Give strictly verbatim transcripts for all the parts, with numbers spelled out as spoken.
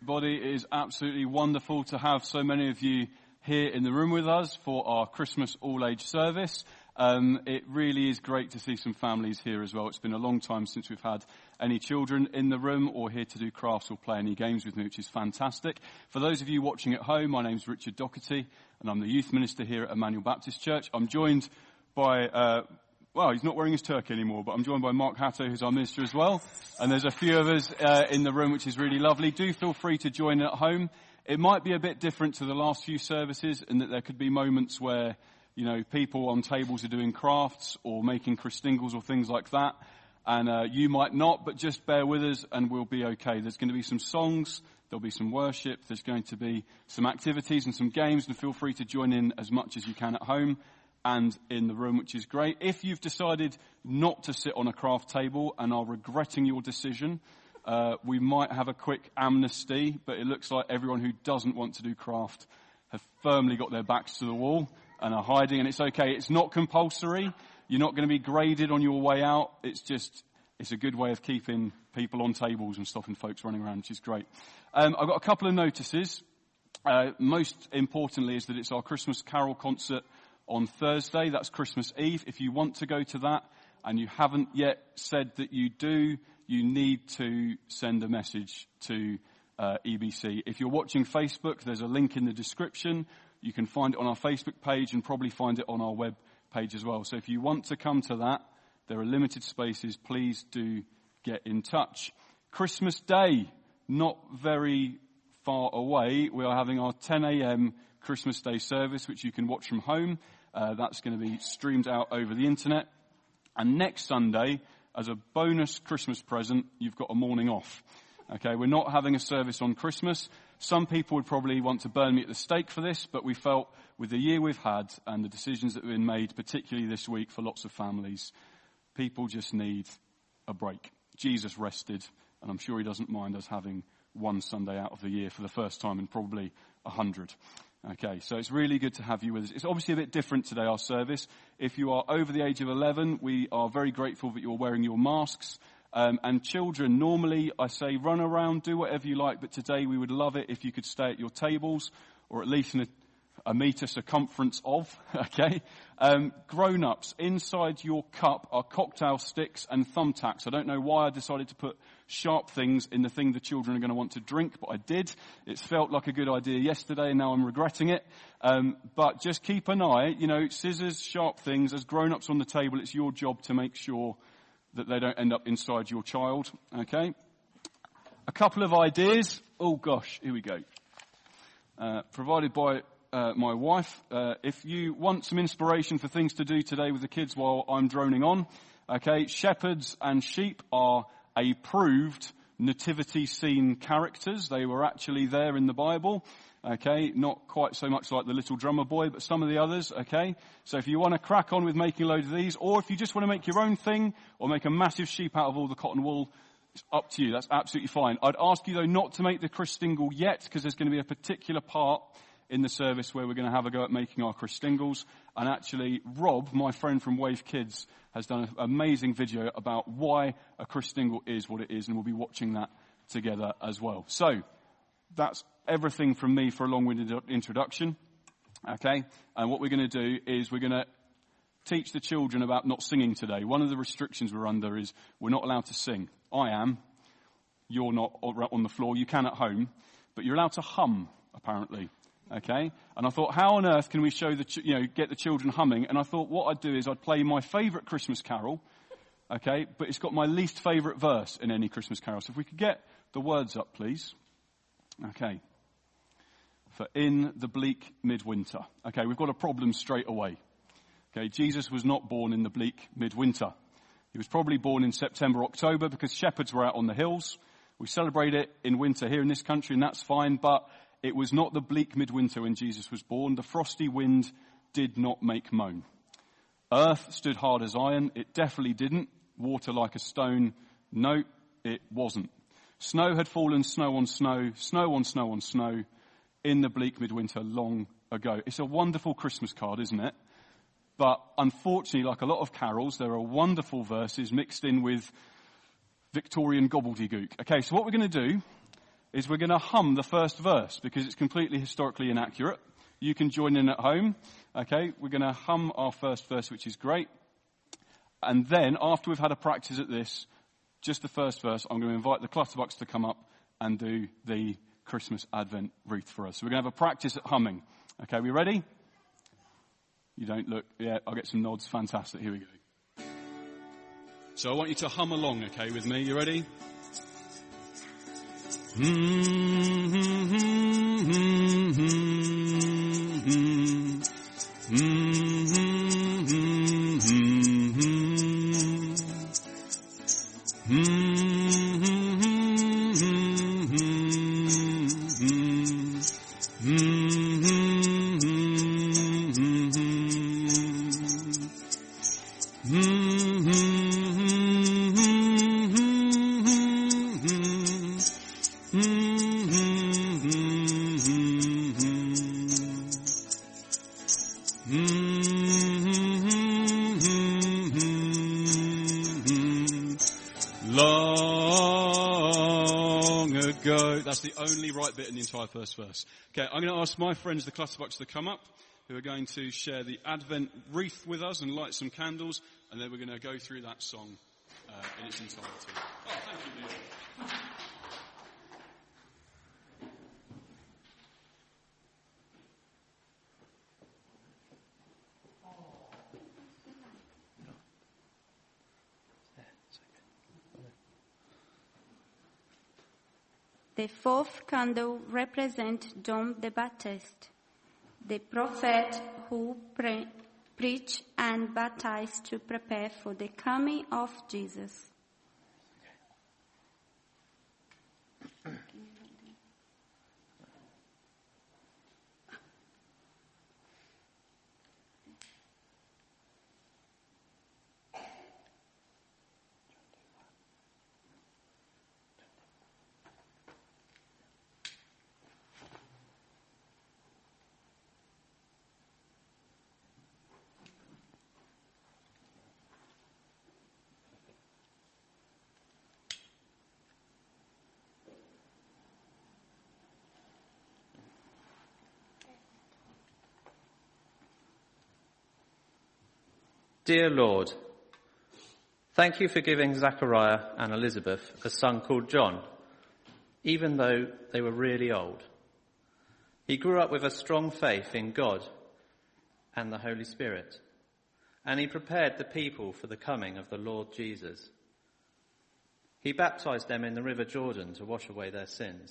everybody. It is absolutely wonderful to have so many of you here in the room with us for our Christmas all-age service. Um, it really is great to see some families here as well. It's been a long time since we've had any children in the room or here to do crafts or play any games with me, which is fantastic. For those of you watching at home, my name's Richard Doherty, and I'm the youth minister here at Emmanuel Baptist Church. I'm joined by... Uh, Well, he's not wearing his turkey anymore, but I'm joined by Mark Hatto, who's our minister as well. And there's a few of us uh, in the room, which is really lovely. Do feel free to join at home. It might be a bit different to the last few services in that there could be moments where, you know, people on tables are doing crafts or making Christingles or things like that. And uh, you might not, but just bear with us and we'll be okay. There's going to be some songs, there'll be some worship, there's going to be some activities and some games, and feel free to join in as much as you can at home and in the room, which is great. If you've decided not to sit on a craft table and are regretting your decision, uh, we might have a quick amnesty, but it looks like everyone who doesn't want to do craft have firmly got their backs to the wall and are hiding, and it's okay. It's not compulsory. You're not going to be graded on your way out. It's just, it's a good way of keeping people on tables and stopping folks running around, which is great. Um, I've got a couple of notices. Uh, most importantly is that it's our Christmas Carol concert on Thursday. That's Christmas Eve. If you want to go to that and you haven't yet said that you do, you need to send a message to uh, E B C. If you're watching Facebook, there's a link in the description. You can find it on our Facebook page and probably find it on our web page as well. So if you want to come to that, there are limited spaces. Please do get in touch. Christmas Day, not very far away. We are having our ten a.m. Christmas Day service, which you can watch from home. Uh, that's going to be streamed out over the internet. And next Sunday, as a bonus Christmas present, you've got a morning off. Okay, we're not having a service on Christmas. Some people would probably want to burn me at the stake for this, but we felt with the year we've had and the decisions that have been made, particularly this week for lots of families, people just need a break. Jesus rested, and I'm sure he doesn't mind us having one Sunday out of the year for the first time in probably a hundred. Okay, so it's really good to have you with us. It's obviously a bit different today, our service. If you are over the age of eleven, we are very grateful that you're wearing your masks. Um, and children, normally I say run around, do whatever you like, but today we would love it if you could stay at your tables, or at least in a, a metre circumference of, okay? Um, grown-ups, inside your cup are cocktail sticks and thumbtacks. I don't know why I decided to put sharp things in the thing the children are going to want to drink, but I did. It felt like a good idea yesterday, and now I'm regretting it. Um, but just keep an eye, you know, scissors, sharp things. As grown-ups on the table, it's your job to make sure that they don't end up inside your child, okay? A couple of ideas. Oh, gosh, here we go. Uh, provided by uh, my wife. Uh, if you want some inspiration for things to do today with the kids while I'm droning on, okay, shepherds and sheep are approved nativity scene characters. They were actually there in the Bible. Okay, not quite so much like the little drummer boy, but some of the others, okay? So if you want to crack on with making a load of these, or if you just want to make your own thing, or make a massive sheep out of all the cotton wool, it's up to you. That's absolutely fine. I'd ask you, though, not to make the Christingle yet, because there's going to be a particular part in the service where we're going to have a go at making our Christingles. And actually, Rob, my friend from Wave Kids, has done an amazing video about why a Christingle is what it is, and we'll be watching that together as well. So, that's everything from me for a long-winded introduction, okay? And what we're going to do is we're going to teach the children about not singing today. One of the restrictions we're under is we're not allowed to sing. I am. You're not on the floor. You can at home. But you're allowed to hum, apparently, okay? And I thought, how on earth can we show the, ch- you know, get the children humming? And I thought what I'd do is I'd play my favourite Christmas carol, okay? But it's got my least favourite verse in any Christmas carol. So if we could get the words up, please. Okay. For in the bleak midwinter. Okay, we've got a problem straight away. Okay, Jesus was not born in the bleak midwinter. He was probably born in September, October, because shepherds were out on the hills. We celebrate it in winter here in this country, and that's fine, but it was not the bleak midwinter when Jesus was born. The frosty wind did not make moan. Earth stood hard as iron. It definitely didn't. Water like a stone. No, it wasn't. Snow had fallen, snow on snow, snow on snow on snow, in the bleak midwinter long ago. It's a wonderful Christmas card, isn't it? But unfortunately, like a lot of carols, there are wonderful verses mixed in with Victorian gobbledygook. Okay, so what we're going to do is we're going to hum the first verse because it's completely historically inaccurate. You can join in at home. Okay, we're going to hum our first verse, which is great. And then, after we've had a practice at this, just the first verse, I'm going to invite the Clutterbucks to come up and do the Christmas Advent wreath for us. So we're going to have a practice at humming. Okay, we ready? You don't look, yeah, I'll get some nods. Fantastic, here we go. So I want you to hum along, okay, with me. You ready? Mm-hmm, mm-hmm, mm-hmm, mm-hmm. That's the only right bit in the entire first verse. Okay, I'm going to ask my friends, the Clutterbucks, to come up, who are going to share the Advent wreath with us and light some candles, and then we're going to go through that song uh, in its entirety. Oh, thank you, Neil. The fourth candle represents John the Baptist, the prophet who pre- preached and baptized to prepare for the coming of Jesus. Dear Lord, thank you for giving Zachariah and Elizabeth a son called John, even though they were really old. He grew up with a strong faith in God and the Holy Spirit, and he prepared the people for the coming of the Lord Jesus. He baptized them in the River Jordan to wash away their sins.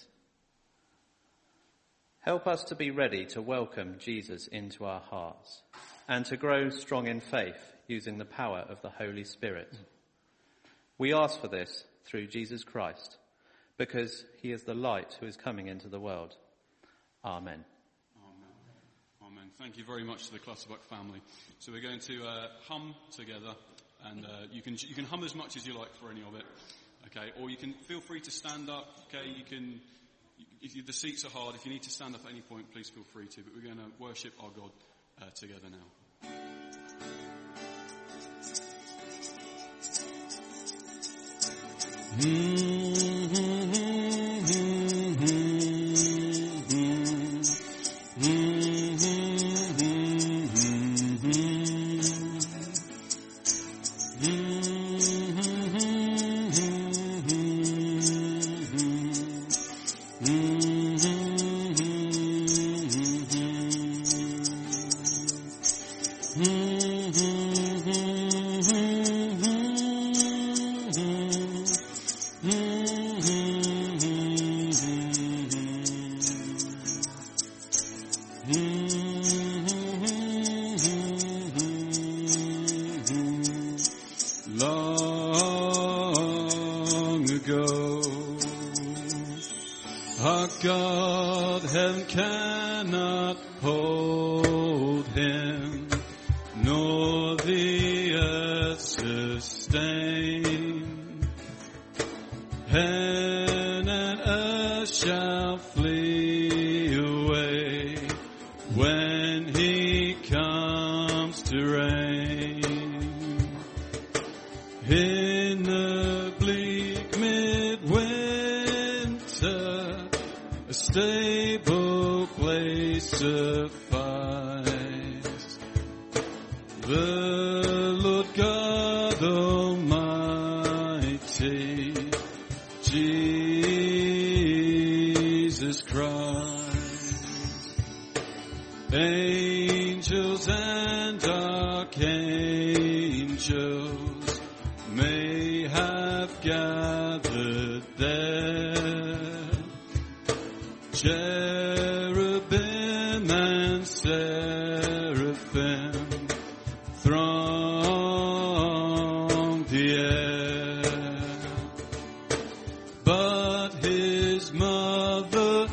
Help us to be ready to welcome Jesus into our hearts and to grow strong in faith using the power of the Holy Spirit. We ask for this through Jesus Christ, because he is the light who is coming into the world. Amen. Amen. Amen. Thank you very much to the Clutterbuck family. So we're going to uh, hum together, and uh, you can you can hum as much as you like for any of it, okay? Or you can feel free to stand up, okay? You can, if you, the seats are hard, if you need to stand up at any point, please feel free to. But we're going to worship our God uh, together now. Long ago, our God, heaven cannot hold him, nor the earth sustain. Heaven and earth shall flee away when he comes to reign. In the bleak midwinter, stable place suffice. The Lord God Almighty, Jesus Christ. Angels and archangels may have gathered there. Cherubim and seraphim throng the air, but his mother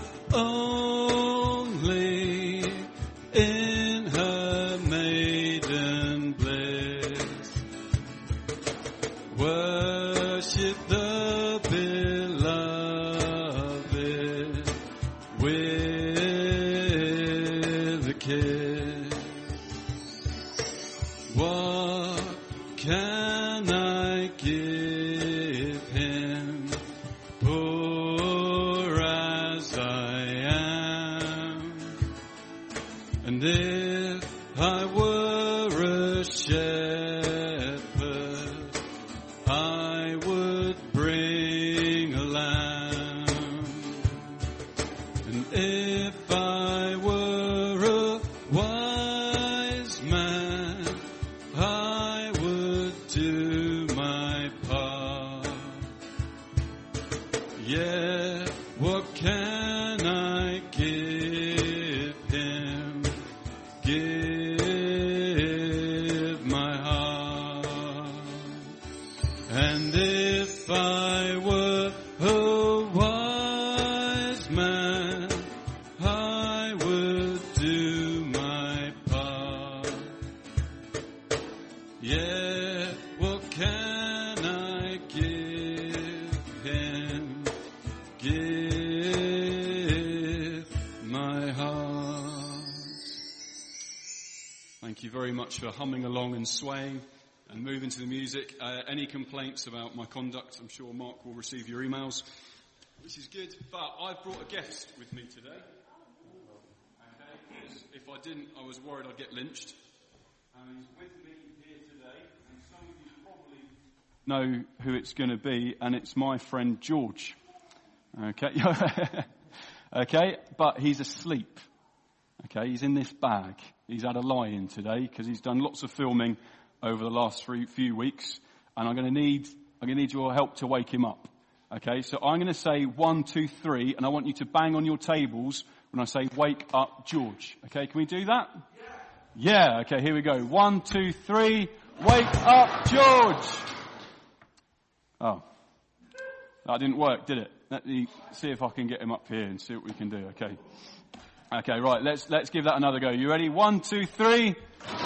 only in her maiden bliss worship the beloved with a kiss. What can I give him, poor as I am? And if I were a shepherd, I would bring a lamb. And if I were a wise man, I would do my part. Yeah, what can I give him? Give my heart. And if I were a wise man, I would do my part. Yeah, what can I give him? Give my heart. Thank you very much for humming along and swaying and moving to the music. Uh, any complaints about my conduct, I'm sure Mark will receive your emails, which is good. But I've brought a guest with me today. Okay, 'cause if I didn't, I was worried I'd get lynched. And he's with me here today, and some of you probably know who it's going to be, and it's my friend George. Okay, okay, but he's asleep. Okay, he's in this bag. He's had a lie-in today because he's done lots of filming over the last three, few weeks, and I'm going to need I'm going to need your help to wake him up. Okay, so I'm going to say one, two, three, and I want you to bang on your tables when I say "Wake up, George." Okay, can we do that? Yeah. Yeah. Okay, here we go. One, two, three. Wake up, George. Oh, that didn't work, did it? Let me see if I can get him up here and see what we can do. Okay. Okay, right. Let's let's give that another go. You ready? One, two, three.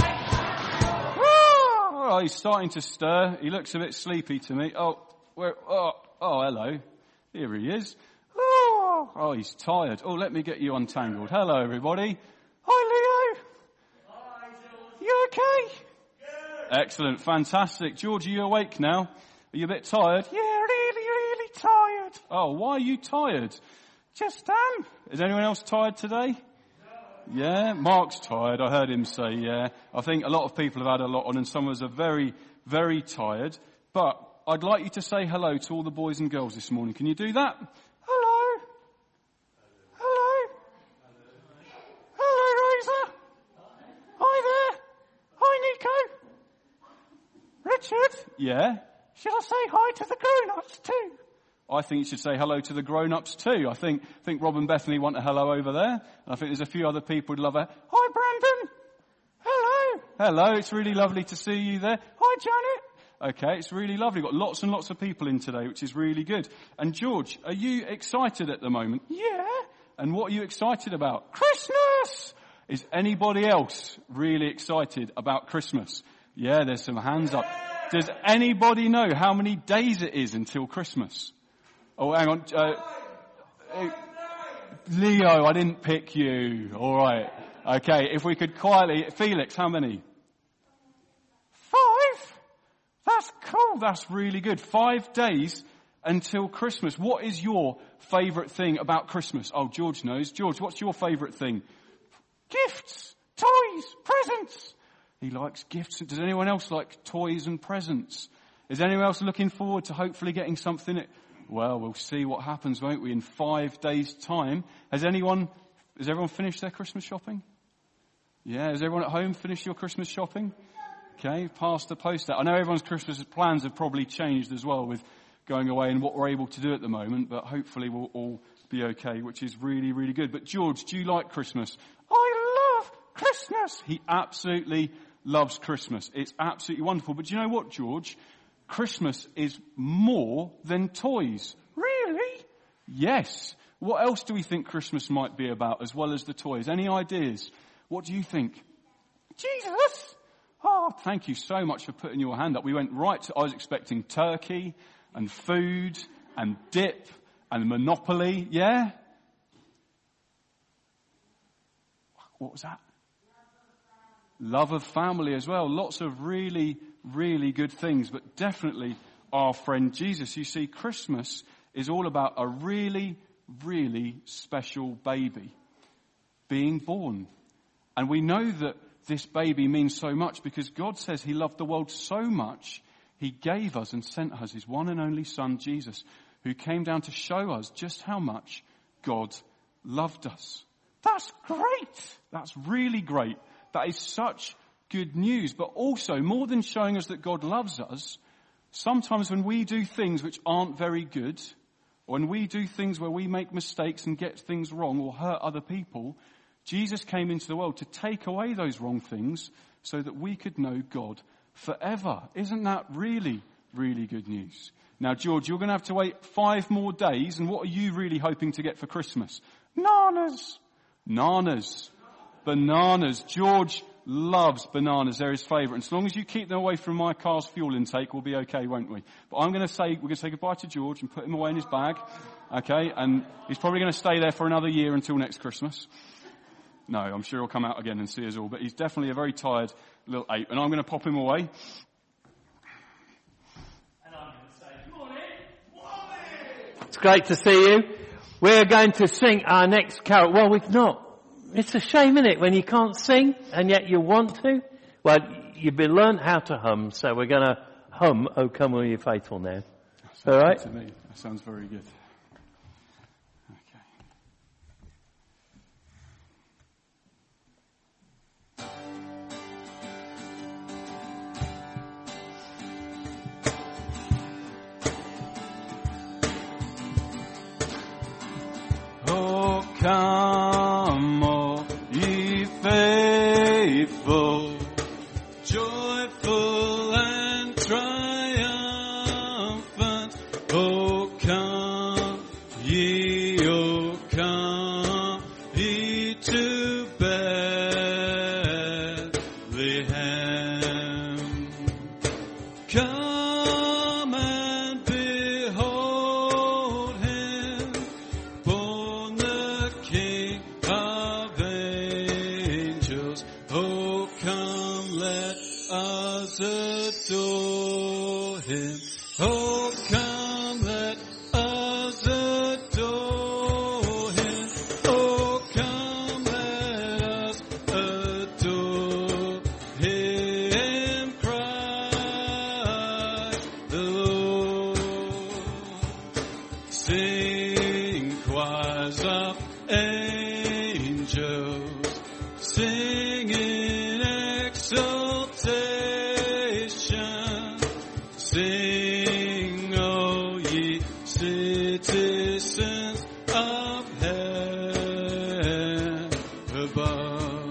Oh, he's starting to stir. He looks a bit sleepy to me. Oh, where? Oh, oh, hello. Here he is. Oh, oh, he's tired. Oh, let me get you untangled. Hello, everybody. Hi, Leo. Hi, George. You okay? Good. Excellent, fantastic. George, are you awake now? Are you a bit tired? Yeah, really, really tired. Oh, why are you tired? Just am. Is anyone else tired today? Yeah, Mark's tired. I heard him say yeah. I think a lot of people have had a lot on and some of us are very, very tired. But I'd like you to say hello to all the boys and girls this morning. Can you do that? Hello. Hello. Hello, Rosa. Hi there. Hi, Nico. Richard. Yeah? Should I say hi to the grown-ups too? I think you should say hello to the grown-ups too. I think think Rob and Bethany want a hello over there. And I think there's a few other people who'd love a, hi Brandon. Hello. Hello, it's really lovely to see you there. Hi Janet. Okay, it's really lovely. We've got lots and lots of people in today, which is really good. And George, are you excited at the moment? Yeah. And what are you excited about? Christmas! Is anybody else really excited about Christmas? Yeah, there's some hands up. Does anybody know how many days it is until Christmas? Oh, hang on. Uh, uh, Leo, I didn't pick you. All right. Okay, if we could quietly... Felix, how many? Five? That's cool. That's really good. Five days until Christmas. What is your favourite thing about Christmas? Oh, George knows. George, what's your favourite thing? Gifts, toys, presents. He likes gifts. Does anyone else like toys and presents? Is anyone else looking forward to hopefully getting something? Well, we'll see what happens, won't we, in five days' time. Has anyone, has everyone finished their Christmas shopping? Yeah, has everyone at home finished your Christmas shopping? Okay, past the post out. I know everyone's Christmas plans have probably changed as well with going away and what we're able to do at the moment, but hopefully we'll all be okay, which is really, really good. But George, do you like Christmas? I love Christmas! He absolutely loves Christmas. It's absolutely wonderful. But do you know what, George? Christmas is more than toys. Really? Yes. What else do we think Christmas might be about as well as the toys? Any ideas? What do you think? Jesus! Oh, thank you so much for putting your hand up. We went right to, I was expecting turkey and food and dip and Monopoly. Yeah? What was that? Love of family as well. Lots of really, really good things, but definitely our friend Jesus. You see, Christmas is all about a really, really special baby being born. And we know that this baby means so much because God says he loved the world so much, he gave us and sent us his one and only son, Jesus, who came down to show us just how much God loved us. That's great. That's really great. That is such good news. But also, more than showing us that God loves us, sometimes when we do things which aren't very good, or when we do things where we make mistakes and get things wrong or hurt other people, Jesus came into the world to take away those wrong things so that we could know God forever. Isn't that really, really good news? Now, George, you're going to have to wait five more days, and what are you really hoping to get for Christmas? Nanas. Nanas. Bananas. George loves bananas. They're his favourite. And as long as you keep them away from my car's fuel intake, we'll be okay, won't we? But I'm going to say, we're going to say goodbye to George and put him away in his bag. Okay? And he's probably going to stay there for another year until next Christmas. No, I'm sure he'll come out again and see us all. But he's definitely a very tired little ape. And I'm going to pop him away. And I'm going to say, good morning. Morning. It's great to see you. We're going to sing our next carol. Well, we've not. It's a shame, isn't it, when you can't sing and yet you want to? Well, you've been learned how to hum, so we're going to hum "O Come All Ye Faithful" now. All right? To me. That sounds very good. Come, all ye faithful, joyful and triumphant. Oh, come ye, oh, come ye to Bethlehem. Come and behold him, born the King of angels. Oh, come, let us adore him. Oh, come, let us adore him. Oh, come, let us adore him, Christ the Lord. Sing, choirs of angels, sing in exaltation. Sing, O ye citizens of heaven above.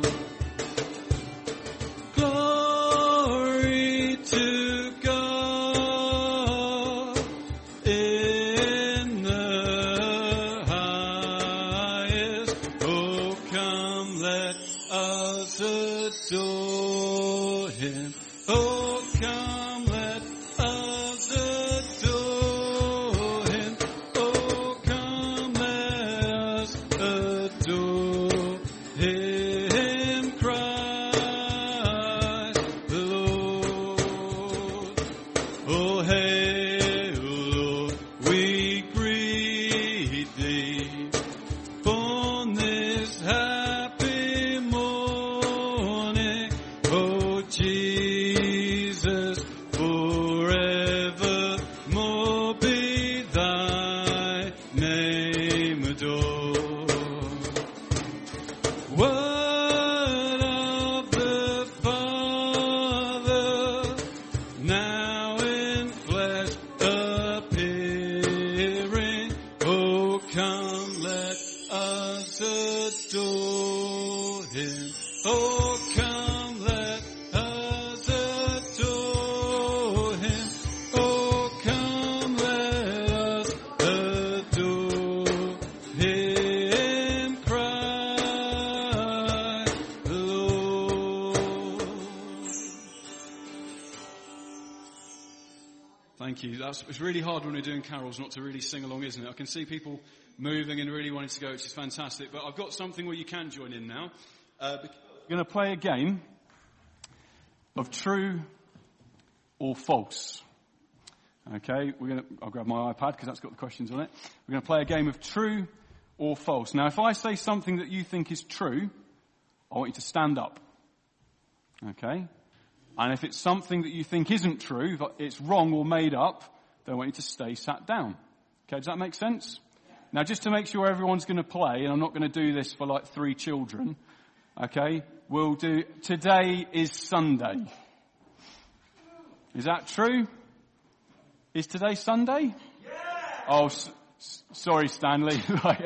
Glory to God in the highest. Oh, come, let us adore him. Oh, come, let us adore him. Oh, come, let us adore him, Christ the Lord. Oh, hail, Lord, we name adore. Word of the Father, now in flesh appearing. Oh, come, let us adore him. Oh, come, let us adore him. Oh, come, let us adore him, Christ the Lord. Thank you. That's, it's really hard when we're doing carols not to really sing along, isn't it? I can see people moving and really wanting to go, which is fantastic. But I've got something where you can join in now. Uh, we're going to play a game of true or false. Okay, we're going to, I'll grab my iPad because that's got the questions on it. We're going to play a game of true or false. Now, if I say something that you think is true, I want you to stand up. Okay? And if it's something that you think isn't true, if it's wrong or made up, then I want you to stay sat down. Okay, does that make sense? Now, just to make sure everyone's going to play, and I'm not going to do this for like three children, okay, we'll do, today is Sunday. Is that true? Is today Sunday? Yeah. Oh, s- s- sorry, Stanley.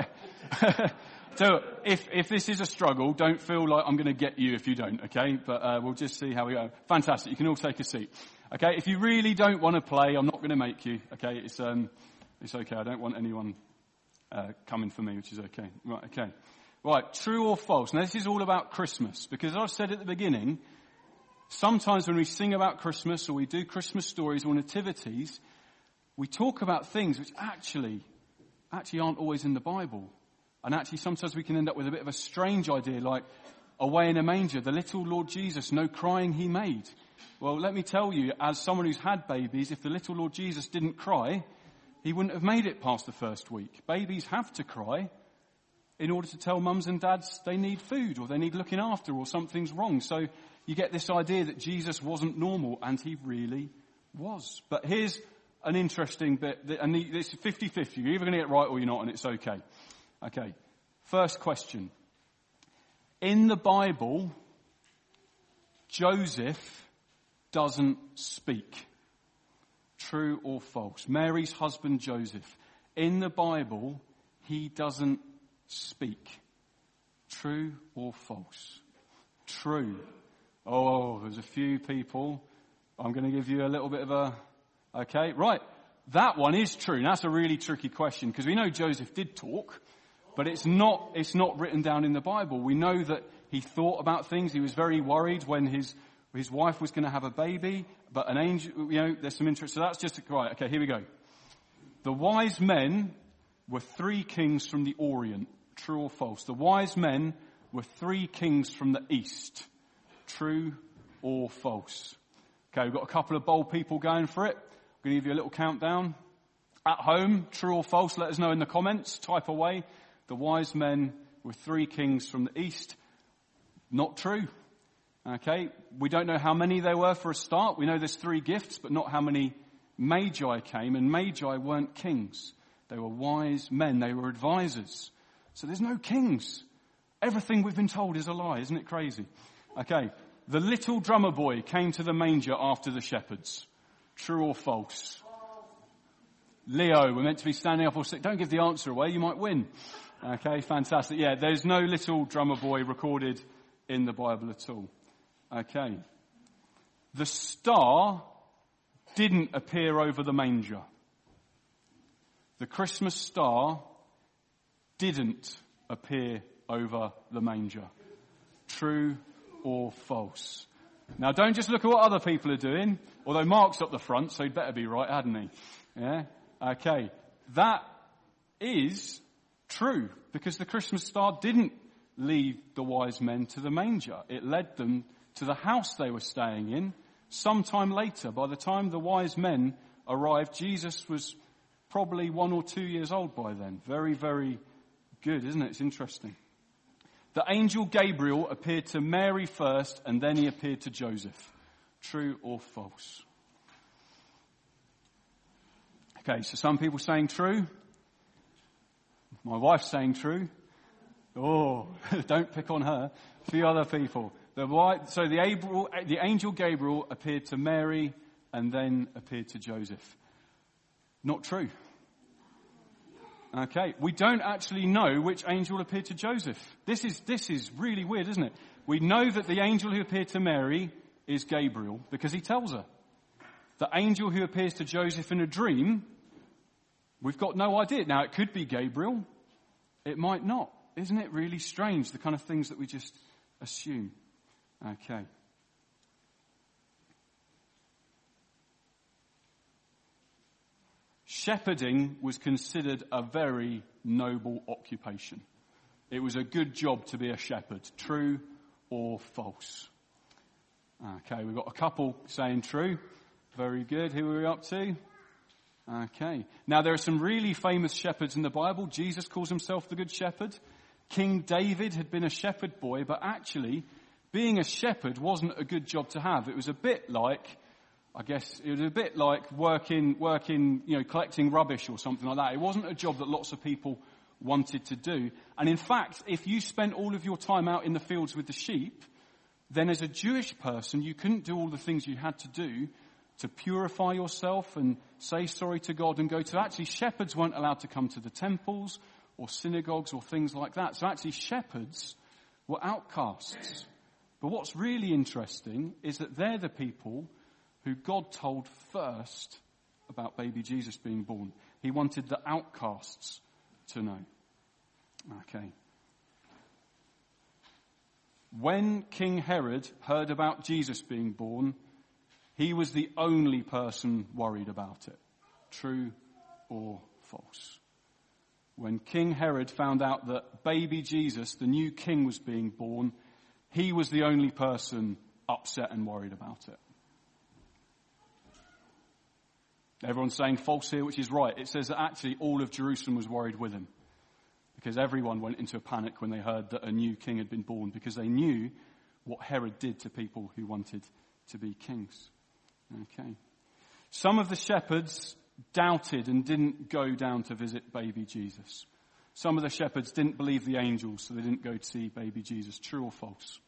So, if, if this is a struggle, don't feel like I'm going to get you if you don't, okay? But uh, we'll just see how we go. Fantastic. You can all take a seat. Okay, if you really don't want to play, I'm not going to make you, okay? It's, um, it's okay. I don't want anyone Uh, coming for me, which is okay. Right, okay. Right, true or false? Now, this is all about Christmas, because as I've said at the beginning, sometimes when we sing about Christmas or we do Christmas stories or nativities, we talk about things which actually, actually aren't always in the Bible. And actually sometimes we can end up with a bit of a strange idea, like, away in a manger, the little Lord Jesus, no crying he made. Well, let me tell you, as someone who's had babies, if the little Lord Jesus didn't cry, he wouldn't have made it past the first week. Babies have to cry in order to tell mums and dads they need food or they need looking after or something's wrong. So you get this idea that Jesus wasn't normal, and he really was. But here's an interesting bit, and it's fifty-fifty. You're either going to get it right or you're not, and it's okay. Okay, first question. In the Bible, Joseph doesn't speak. True or false? Mary's husband Joseph. In the Bible, he doesn't speak. True or false? True. Oh, there's a few people. I'm going to give you a little bit of a... Okay, right. That one is true. That's a really tricky question, because we know Joseph did talk, but it's not, it's not written down in the Bible. We know that he thought about things. He was very worried when his his wife was going to have a baby, but an angel, you know, there's some interest. So that's just, right, okay, here we go. The wise men were three kings from the Orient. True or false? The wise men were three kings from the East. True or false? Okay, we've got a couple of bold people going for it. I'm going to give you a little countdown. At home, true or false? Let us know in the comments. Type away. The wise men were three kings from the East. Not true. Okay, we don't know how many there were for a start. We know there's three gifts, but not how many magi came. And magi weren't kings. They were wise men. They were advisors. So there's no kings. Everything we've been told is a lie. Isn't it crazy? Okay, the little drummer boy came to the manger after the shepherds. True or false? Leo, we're meant to be standing up or sitting. Don't give the answer away. You might win. Okay, fantastic. Yeah, there's no little drummer boy recorded in the Bible at all. Okay. The star didn't appear over the manger. The Christmas star didn't appear over the manger. True or false? Now, don't just look at what other people are doing, although Mark's up the front, so he'd better be right, hadn't he? Yeah? Okay. That is true, because the Christmas star didn't lead the wise men to the manger. It led them to the house they were staying in sometime later. By the time the wise men arrived, Jesus was probably one or two years old by then. Very, very good, isn't it? It's interesting. The angel Gabriel appeared to Mary first, and then he appeared to Joseph. True or false? Okay, so some people saying true. My wife's saying true. Oh, don't pick on her. A few other people. The wife, so the, Abel, the angel Gabriel appeared to Mary and then appeared to Joseph. Not true. Okay, we don't actually know which angel appeared to Joseph. This is, this is really weird, isn't it? We know that the angel who appeared to Mary is Gabriel because he tells her. The angel who appears to Joseph in a dream, we've got no idea. Now, it could be Gabriel. It might not. Isn't it really strange, the kind of things that we just assume? Okay. Shepherding was considered a very noble occupation. It was a good job to be a shepherd. True or false? Okay, we've got a couple saying true. Very good. Who are we up to? Okay. Now, there are some really famous shepherds in the Bible. Jesus calls himself the Good Shepherd. King David had been a shepherd boy, but actually, being a shepherd wasn't a good job to have. It was a bit like, I guess, it was a bit like working, working, you know, collecting rubbish or something like that. It wasn't a job that lots of people wanted to do. And in fact, if you spent all of your time out in the fields with the sheep, then as a Jewish person, you couldn't do all the things you had to do to purify yourself and say sorry to God and go to... Actually, shepherds weren't allowed to come to the temples or synagogues or things like that. So actually, shepherds were outcasts. But what's really interesting is that they're the people who God told first about baby Jesus being born. He wanted the outcasts to know. Okay. When King Herod heard about Jesus being born, he was the only person worried about it. True or false? When King Herod found out that baby Jesus, the new king, was being born, he was the only person upset and worried about it. Everyone's saying false here, which is right. It says that actually all of Jerusalem was worried with him, because everyone went into a panic when they heard that a new king had been born, because they knew what Herod did to people who wanted to be kings. Okay. Some of the shepherds doubted and didn't go down to visit baby Jesus. Some of the shepherds didn't believe the angels, so they didn't go to see baby Jesus. True or false?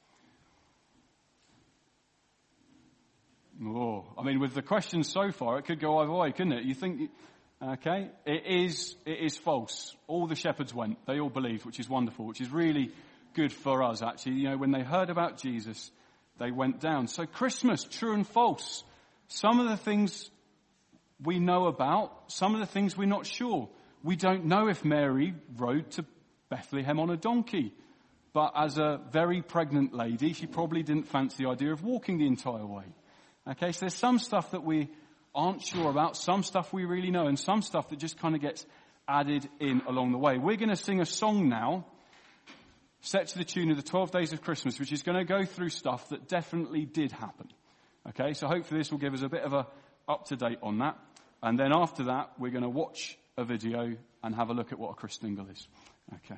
Oh, I mean, with the questions so far, it could go either way, couldn't it? You think, okay, it is, it is false. All the shepherds went. They all believed, which is wonderful, which is really good for us, actually. You know, when they heard about Jesus, they went down. So Christmas, true and false. Some of the things we know about, some of the things we're not sure. We don't know if Mary rode to Bethlehem on a donkey. But as a very pregnant lady, she probably didn't fancy the idea of walking the entire way. Okay, so there's some stuff that we aren't sure about, some stuff we really know, and some stuff that just kind of gets added in along the way. We're going to sing a song now, set to the tune of the twelve Days of Christmas, which is going to go through stuff that definitely did happen. Okay, so hopefully this will give us a bit of a up-to-date on that. And then after that, we're going to watch a video and have a look at what a Christingle is. Okay.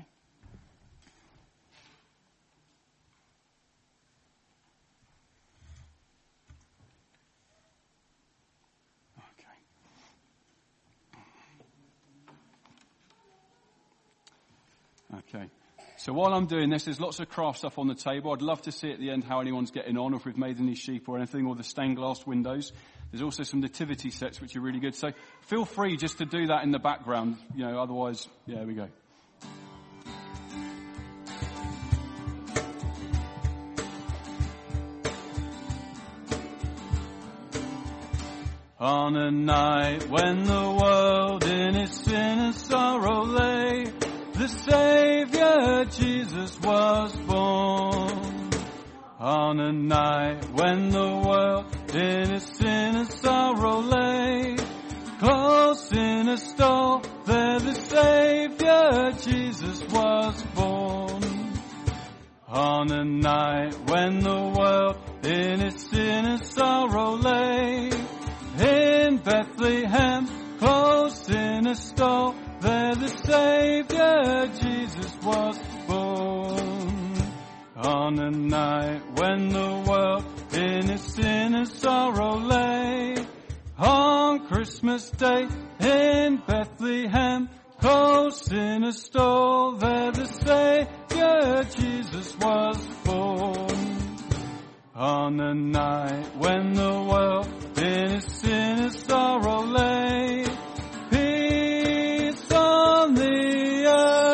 Okay. So while I'm doing this, there's lots of craft stuff on the table. I'd love to see at the end how anyone's getting on, or if we've made any sheep or anything, or the stained glass windows. There's also some nativity sets which are really good. So feel free just to do that in the background. You know, otherwise, yeah, here we go. On a night when the world in its sin and sorrow lay, the Saviour Jesus was born. On a night when the world in its sin and sorrow lay, close in a stall, there the Saviour Jesus was born. On a night when the world in its sin and sorrow lay, in Bethlehem, close in a stall, there the Saviour Jesus was born. On a night when the world in its sin and sorrow lay, on Christmas Day in Bethlehem, close in a stall, there the Saviour Jesus was born. On a night when the world in its sin and sorrow lay, peace on the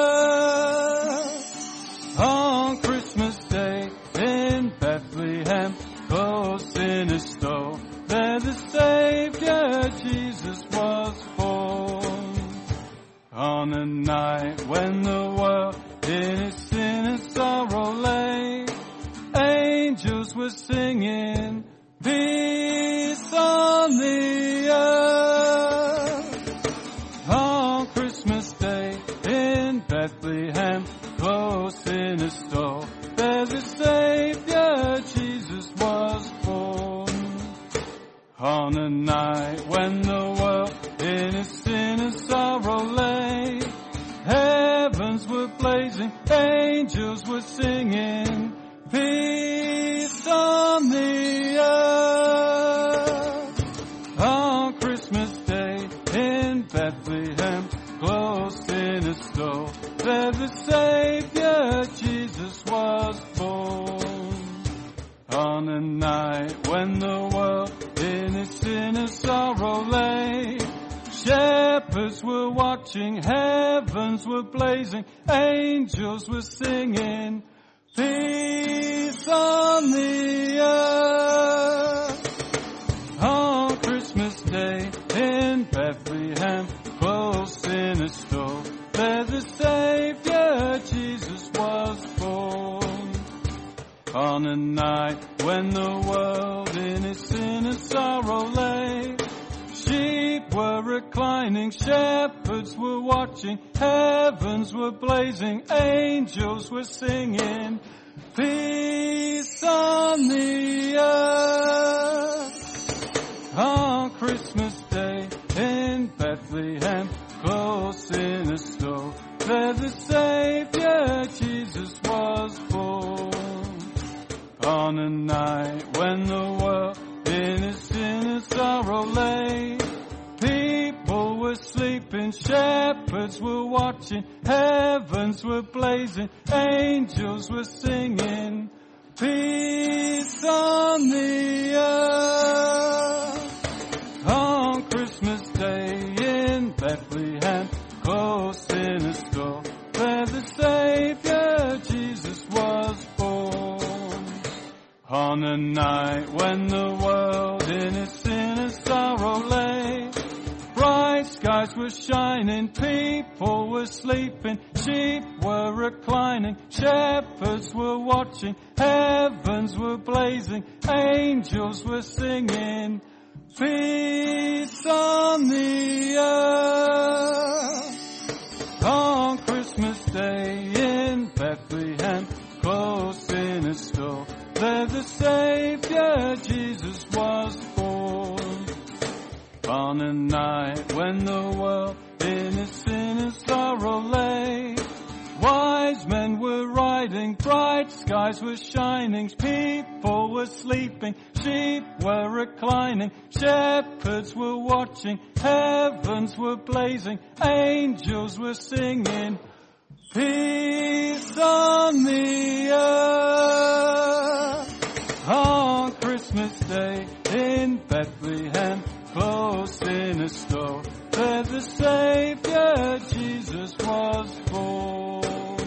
earth. On Christmas Day in Bethlehem, close in a stall, there the Saviour Jesus was born. On a night when the world in its sin and sorrow lay, angels were singing, peace on the earth. On Christmas Day in Bethlehem, close in a stall, there the Saviour Jesus was born. On a night when the world in its sin and sorrow lay, heavens were blazing, angels were singing, peace on the earth. On Christmas Day in Bethlehem, close in a stall, there the Saviour Jesus was born. On a night when the world in its sin and sorrow lay, shepherds were watching, heavens were blazing, angels were singing, peace on the earth. On Christmas Day in Bethlehem, close in a stall, there the Saviour Jesus was born. On a night when the world in its sin and sorrow lay, sheep were reclining, shepherds were watching, heavens were blazing, angels were singing, peace on the earth. On Christmas Day in Bethlehem, close in a stall, there the Saviour Jesus was born. On a night when the world in its sin and sorrow lay, people were sleeping, shepherds were watching, heavens were blazing, angels were singing, peace on the earth. On Christmas Day in Bethlehem, close in a stall, there the Saviour Jesus was born. On a night when the world in its sin and sorrow lay, bright skies were shining, people were sleeping, sheep were reclining, shepherds were watching, heavens were blazing, angels were singing, peace on the earth. On Christmas Day in Bethlehem, close in a stall, there the Saviour Jesus was born. On a night when the world in its sin and sorrow lay, wise men were riding, bright skies were shining, people were sleeping, sheep were reclining, shepherds were watching, heavens were blazing, angels were singing, peace on the earth. On Christmas Day in Bethlehem, close in a stall, there the Saviour Jesus was born.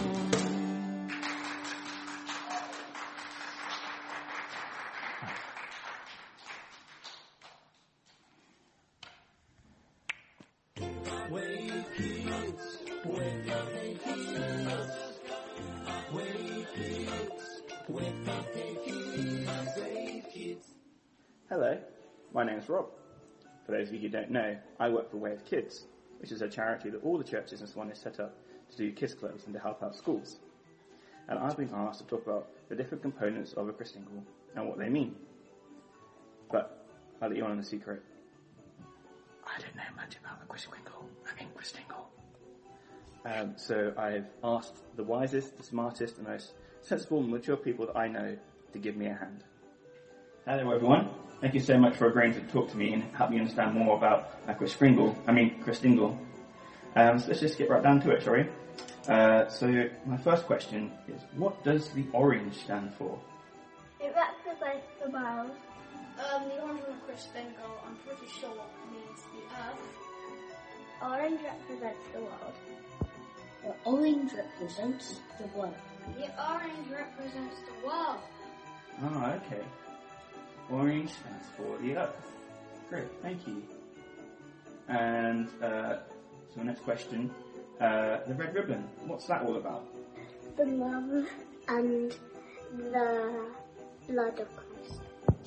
Wave kids, wave up the kids, wave kids, wave up the kids, wave kids. Hello, my name's Rob. For those of you who don't know, I work for Wave Kids, which is a charity that all the churches in Swan is set up to do kids clubs and to help out schools. And I've been asked to talk about the different components of a Christingle and what they mean. But I'll let you on in the secret. I don't know much about a Christingle. I mean Christingle. Um, so I've asked the wisest, the smartest, the most sensible and mature people that I know to give me a hand. Hello everyone. Thank you so much for agreeing to talk to me and help me understand more about uh, Christingle. I mean Christingle. Um, so let's just get right down to it, shall we? Uh, so my first question is, what does the orange stand for? It represents the world. Um, the orange on a Christingle, I'm pretty sure means the earth. Orange represents the world. The orange represents the world. The orange represents the world. Ah, okay. Orange stands for the earth. Great, thank you. And uh, so the next question, uh, the red ribbon, what's that all about? The love and the blood of Christ.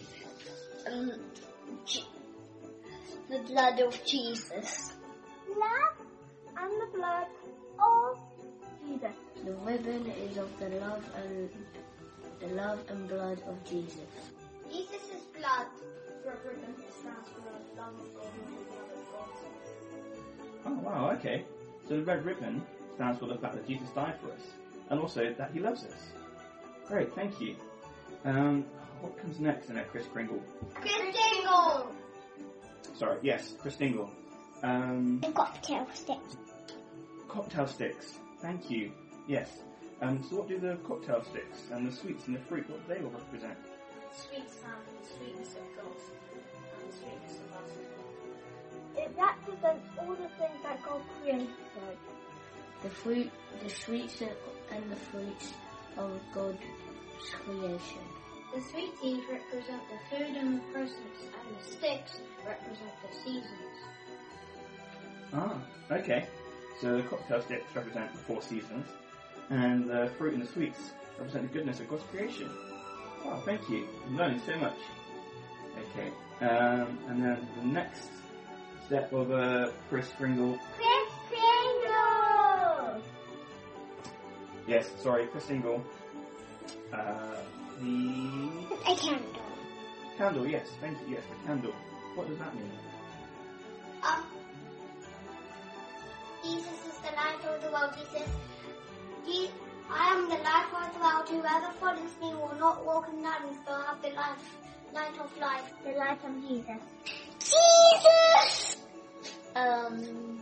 Um, G- the blood of Jesus. Love and the blood of Jesus. The ribbon is of the love and the love and blood of Jesus. Jesus' blood. The red ribbon stands for the love of God and the blood of God. Oh, wow, okay. So the red ribbon stands for the fact that Jesus died for us, and also that he loves us. Great, thank you. Um, what comes next in a Kris Kringle? Christingle! Sorry, yes, Kris Dingle. Um, The cocktail stick. cocktail sticks, thank you. Yes. Um, so what do the cocktail sticks and the sweets and the fruit, what do they all represent? Sweet sound and sweetness of God and sweetness of us. It represents all the things that God created. The fruit, the sweets and the fruits of God's creation. The sweeties represent the food and the presents, and the sticks represent the seasons. Ah, okay. So the cocktail sticks represent the four seasons, and the fruit and the sweets represent the goodness of God's creation. Wow, thank you. I'm learning so much. Okay, um, and then the next step of a Kris Kringle. Kris Kringle! Yes, sorry, Kris Kringle. Uh, the A candle. candle, yes, thank you, yes, the candle. What does that mean? Um, Jesus is the light of the world. He says, "Je- I am the light of the world. Whoever follows me will not walk in darkness, but have the life, light of life." The light of Jesus. Jesus! Um,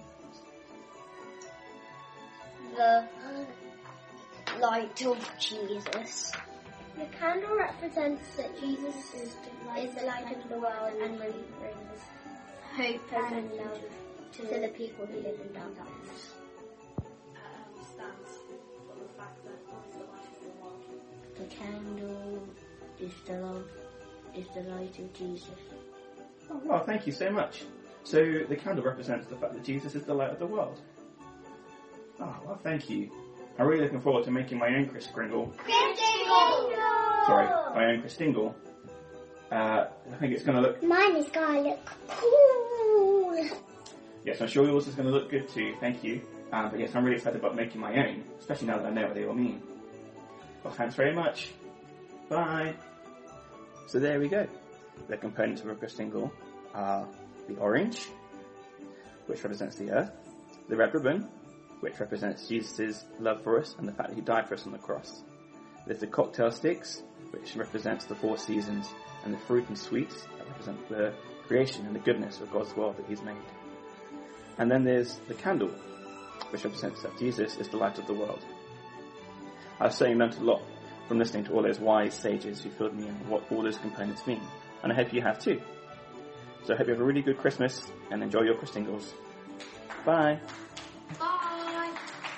the light of Jesus. The candle represents that Jesus is the light, is the light of the world and really brings hope and love to the people who live in darkness. Um, stands for the fact that God is the light of the world. The candle is the love, is the light of Jesus. Oh, well, thank you so much. So the candle represents the fact that Jesus is the light of the world. Oh, well, thank you. I'm really looking forward to making my own Kris Kringle. Christingle! Sorry, my own Kris Dingle. Uh, I think it's going to look... Mine is going to look cool. Yes, I'm sure yours is going to look good too, thank you. Um, but yes, I'm really excited about making my own, especially now that I know what they all mean. Well, thanks very much. Bye. So there we go. The components of a Kris Dingle are the orange, which represents the earth, the red ribbon, which represents Jesus' love for us and the fact that he died for us on the cross. There's the cocktail sticks, which represents the four seasons, and the fruit and sweets that represent the creation and the goodness of God's world that he's made. And then there's the candle, which represents that Jesus is the light of the world. I've certainly learnt a lot from listening to all those wise sages who filled me in what all those components mean, and I hope you have too. So I hope you have a really good Christmas and enjoy your Kris Dingles. Bye. Bye! Bye!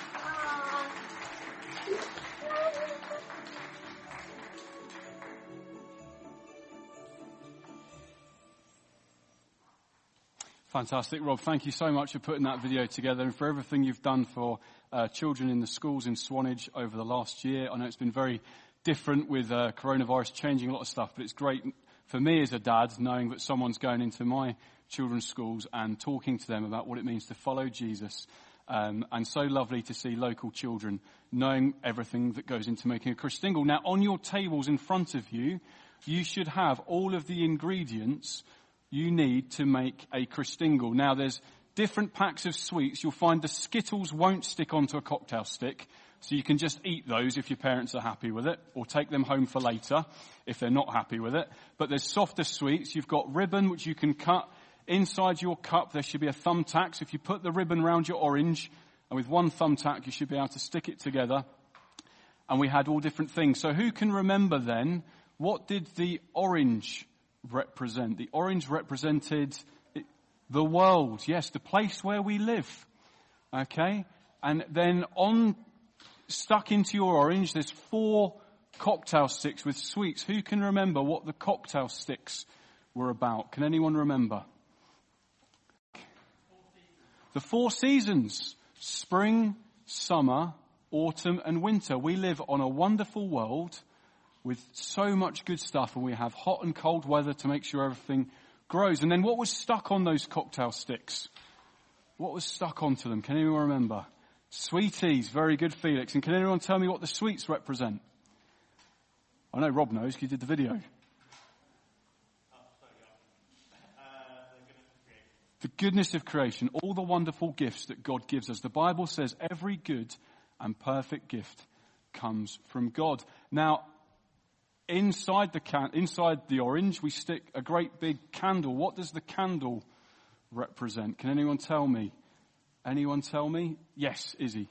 Fantastic, Rob. Thank you so much for putting that video together and for everything you've done for uh, children in the schools in Swanage over the last year. I know it's been very different with uh, coronavirus changing a lot of stuff, but it's great for me as a dad knowing that someone's going into my children's schools and talking to them about what it means to follow Jesus. Um, and so lovely to see local children knowing everything that goes into making a Kris Dingle. Now, on your tables in front of you, you should have all of the ingredients you need to make a Kris Dingle. Now, there's different packs of sweets. You'll find the Skittles won't stick onto a cocktail stick, so you can just eat those if your parents are happy with it, or take them home for later if they're not happy with it. But there's softer sweets. You've got ribbon, which you can cut inside your cup there should be a thumbtack. So if you put the ribbon round your orange, and with one thumbtack you should be able to stick it together. And we had all different things. So who can remember then, what did the orange represent? The orange represented the world. Yes, the place where we live. Okay? And then on, stuck into your orange, there's four cocktail sticks with sweets. Who can remember what the cocktail sticks were about? Can anyone remember? The four seasons. Spring, summer, autumn and winter. We live on a wonderful world with so much good stuff, and we have hot and cold weather to make sure everything grows. And then what was stuck on those cocktail sticks? What was stuck onto them? Can anyone remember? Sweeties. Very good, Felix. And can anyone tell me what the sweets represent? I know Rob knows because he did the video. The goodness of creation, all the wonderful gifts that God gives us. The Bible says every good and perfect gift comes from God. Now, inside the can- inside the orange, we stick a great big candle. What does the candle represent? Can anyone tell me? Anyone tell me? Yes, Izzy.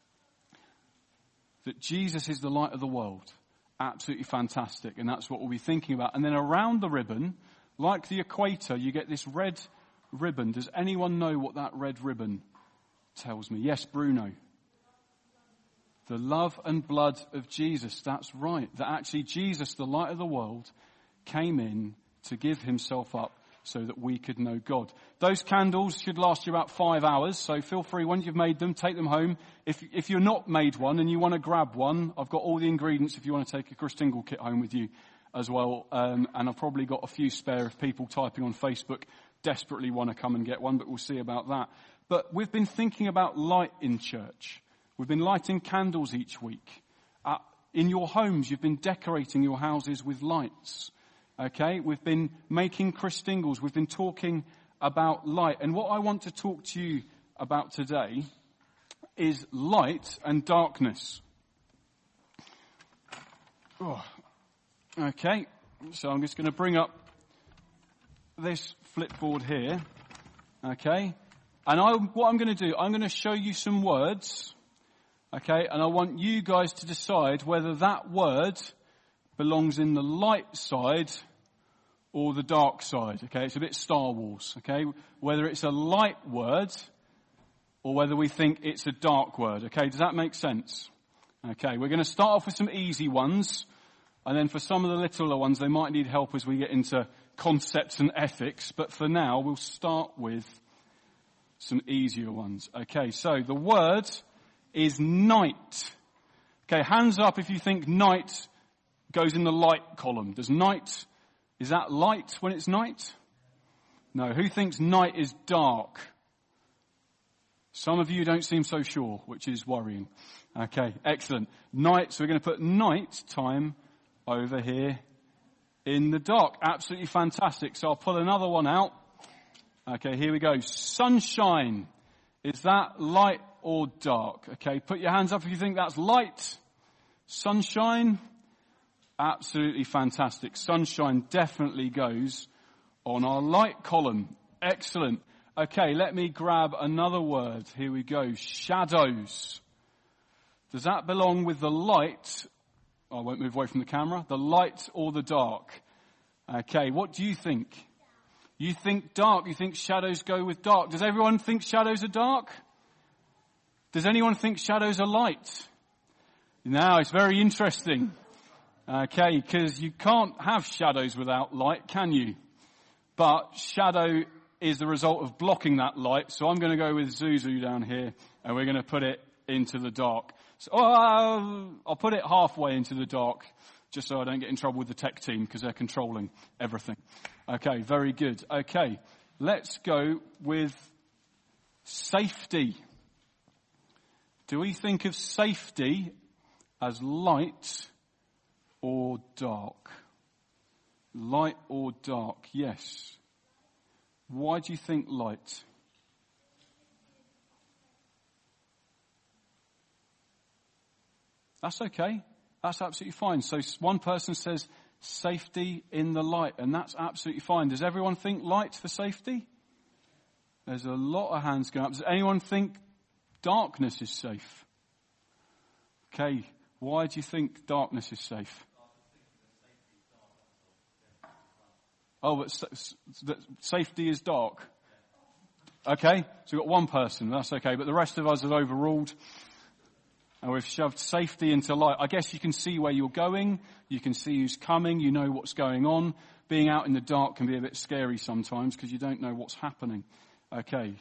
That Jesus is the light of the world. Absolutely fantastic. And that's what we'll be thinking about. And then around the ribbon, like the equator, you get this red ribbon. Does anyone know what that red ribbon tells me? Yes, Bruno. The love and blood of Jesus. That's right. That actually Jesus, the light of the world, came in to give himself up so that we could know God. Those candles should last you about five hours. So feel free, once you've made them, take them home. If, if you're not made one and you want to grab one, I've got all the ingredients if you want to take a Christingle kit home with you as well. Um, and I've probably got a few spare of people typing on Facebook desperately want to come and get one, but we'll see about that. But we've been thinking about light in church. We've been lighting candles each week. Uh, in your homes, you've been decorating your houses with lights. Okay? We've been making Christingles. We've been talking about light. And what I want to talk to you about today is light and darkness. Oh. Okay. So I'm just going to bring up this flipboard here, okay, and I, what I'm going to do, I'm going to show you some words, okay, and I want you guys to decide whether that word belongs in the light side or the dark side, okay, it's a bit Star Wars, okay, whether it's a light word or whether we think it's a dark word, okay, does that make sense? Okay, we're going to start off with some easy ones, and then for some of the littler ones, they might need help as we get into concepts and ethics, but for now we'll start with some easier ones. Okay, so the word is night. Okay, hands up if you think night goes in the light column. Does night, is that light when it's night? No. Who thinks night is dark? Some of you don't seem so sure, which is worrying. Okay, excellent. Night, so we're going to put night time over here in the dark. Absolutely fantastic. So I'll pull another one out. Okay, here we go. Sunshine. Is that light or dark? Okay, put your hands up if you think that's light. Sunshine. Absolutely fantastic. Sunshine definitely goes on our light column. Excellent. Okay, let me grab another word. Here we go. Shadows. Does that belong with the light? I won't move away from the camera. The light or the dark? Okay, what do you think? You think dark. You think shadows go with dark. Does everyone think shadows are dark? Does anyone think shadows are light? Now, it's very interesting. Okay, because you can't have shadows without light, can you? But shadow is the result of blocking that light. So I'm going to go with Zuzu down here, and we're going to put it into the dark. So, oh, I'll put it halfway into the dark, just so I don't get in trouble with the tech team, because they're controlling everything. Okay, very good. Okay, let's go with safety. Do we think of safety as light or dark? Light or dark? Yes. Why do you think light? That's okay. That's absolutely fine. So one person says safety in the light, and that's absolutely fine. Does everyone think light for safety? There's a lot of hands going up. Does anyone think darkness is safe? Okay, why do you think darkness is safe? Oh, but safety is dark. Okay, so we've got one person, that's okay, but the rest of us have overruled. And we've shoved safety into light. I guess you can see where you're going, you can see who's coming, you know what's going on. Being out in the dark can be a bit scary sometimes because you don't know what's happening. Okay.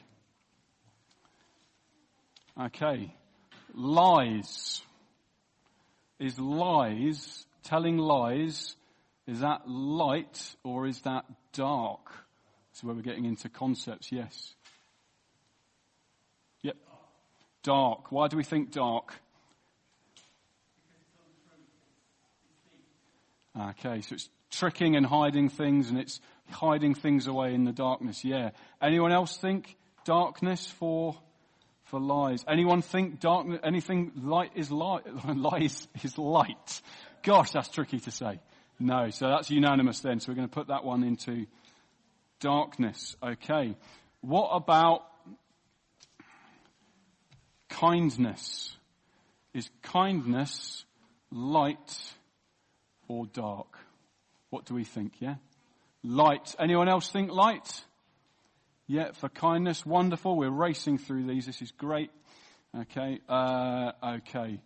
Okay. Lies. Is lies, telling lies, is that light or is that dark? This is where we're getting into concepts, yes. Yep. Dark. Why do we think dark? Okay, so it's tricking and hiding things, and it's hiding things away in the darkness, yeah. Anyone else think darkness for for lies? Anyone think darkness, anything light is light, lies is light? Gosh, that's tricky to say. No, so that's unanimous then, so we're going to put that one into darkness. Okay, what about kindness? Is kindness light or dark? What do we think, yeah? Light. Anyone else think light? Yeah, for kindness. Wonderful. We're racing through these. This is great. Okay. Uh, okay.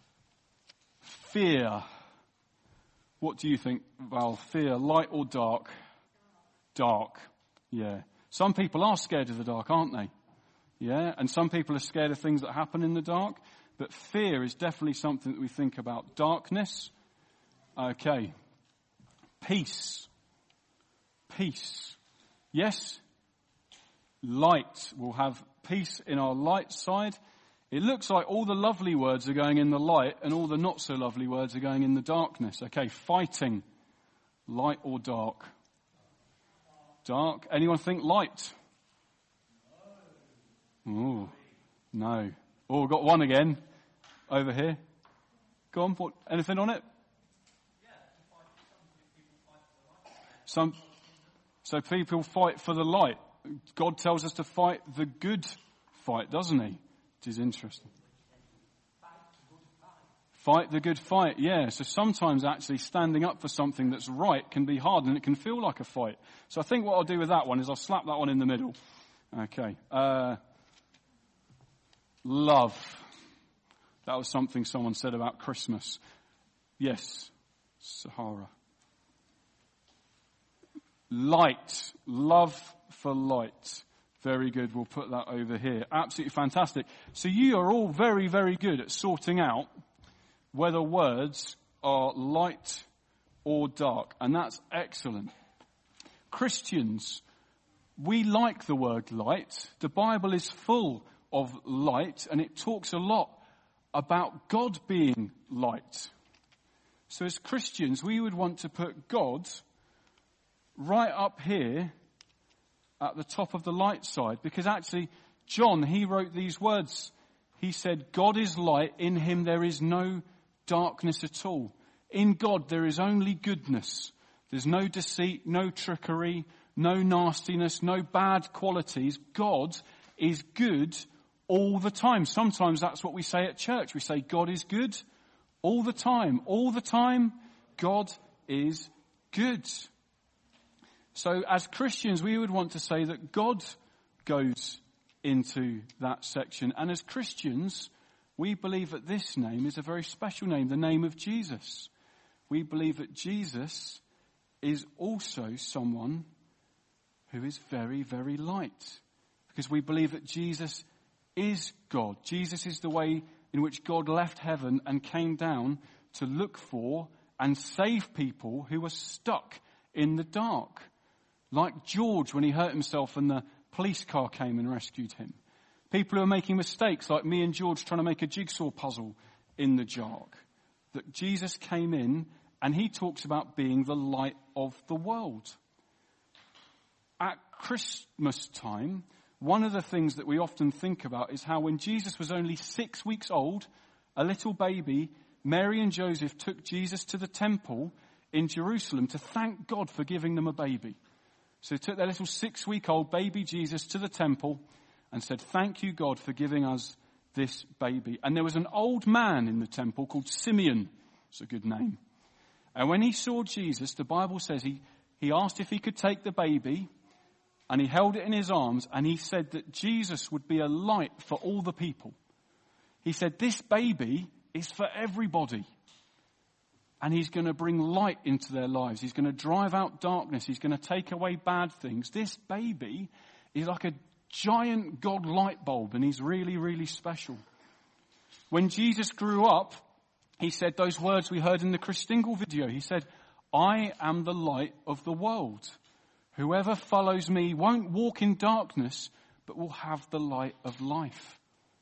Fear. What do you think, Val? Fear, light or dark? Dark. Yeah. Some people are scared of the dark, aren't they? Yeah. And some people are scared of things that happen in the dark. But fear is definitely something that we think about. Darkness. Okay. Peace. Peace. Yes. Light. We'll have peace in our light side. It looks like all the lovely words are going in the light and all the not so lovely words are going in the darkness. Okay, fighting. Light or dark? Dark. Anyone think light? Oh, no. Oh, we've got one again over here. Go on, what, anything on it? Some, so people fight for the light. God tells us to fight the good fight, doesn't he? Which is interesting. Fight the good fight, yeah. So sometimes actually standing up for something that's right can be hard and it can feel like a fight. So I think what I'll do with that one is I'll slap that one in the middle. Okay. Uh, love. That was something someone said about Christmas. Yes, Sahara. Light. Love for light. Very good. We'll put that over here. Absolutely fantastic. So you are all very, very good at sorting out whether words are light or dark. And that's excellent. Christians, we like the word light. The Bible is full of light and it talks a lot about God being light. So as Christians, we would want to put God right up here at the top of the light side, because actually John, he wrote these words. He said, God is light, in him there is no darkness at all. In God there is only goodness. There's no deceit, no trickery, no nastiness, no bad qualities. God is good all the time. Sometimes that's what we say at church. We say God is good all the time. All the time, God is good. So as Christians, we would want to say that God goes into that section. And as Christians, we believe that this name is a very special name, the name of Jesus. We believe that Jesus is also someone who is very, very light. Because we believe that Jesus is God. Jesus is the way in which God left heaven and came down to look for and save people who were stuck in the dark. Like George when he hurt himself and the police car came and rescued him. People who are making mistakes like me and George trying to make a jigsaw puzzle in the dark. That Jesus came in and he talks about being the light of the world. At Christmas time, one of the things that we often think about is how when Jesus was only six weeks old, a little baby, Mary and Joseph took Jesus to the temple in Jerusalem to thank God for giving them a baby. So they took their little six-week-old baby Jesus to the temple and said, thank you, God, for giving us this baby. And there was an old man in the temple called Simeon. It's a good name. And when he saw Jesus, the Bible says he, he asked if he could take the baby, and he held it in his arms, and he said that Jesus would be a light for all the people. He said, this baby is for everybody. And he's going to bring light into their lives. He's going to drive out darkness. He's going to take away bad things. This baby is like a giant God light bulb, and he's really, really special. When Jesus grew up, he said those words we heard in the Christingle video. He said, I am the light of the world. Whoever follows me won't walk in darkness, but will have the light of life.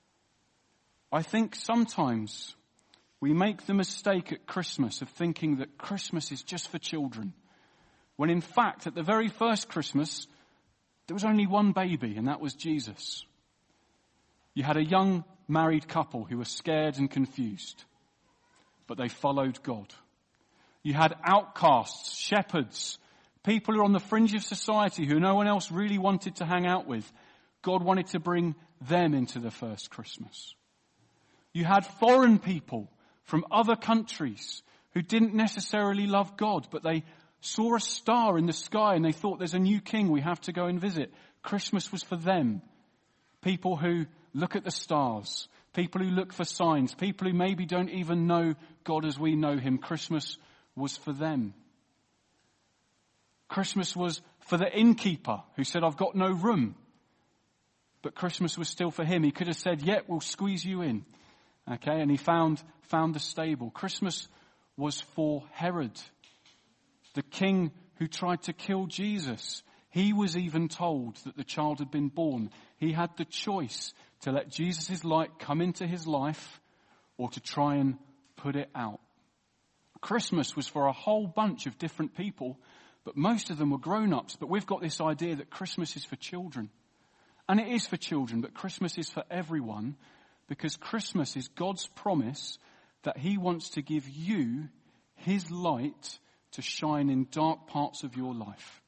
I think sometimes we make the mistake at Christmas of thinking that Christmas is just for children, when in fact, at the very first Christmas, there was only one baby, and that was Jesus. You had a young married couple who were scared and confused, but they followed God. You had outcasts, shepherds, people who are on the fringe of society who no one else really wanted to hang out with. God wanted to bring them into the first Christmas. You had foreign people from other countries who didn't necessarily love God, but they saw a star in the sky and they thought there's a new king we have to go and visit. Christmas was for them. People who look at the stars, people who look for signs, people who maybe don't even know God as we know him. Christmas was for them. Christmas was for the innkeeper who said, I've got no room. But Christmas was still for him. He could have said, yeah, we'll squeeze you in. Okay, and he found found the stable. Christmas was for Herod, the king who tried to kill Jesus. He was even told that the child had been born. He had the choice to let Jesus' light come into his life or to try and put it out. Christmas was for a whole bunch of different people, but most of them were grown-ups. But we've got this idea that Christmas is for children. And it is for children, but Christmas is for everyone, because Christmas is God's promise that he wants to give you his light to shine in dark parts of your life.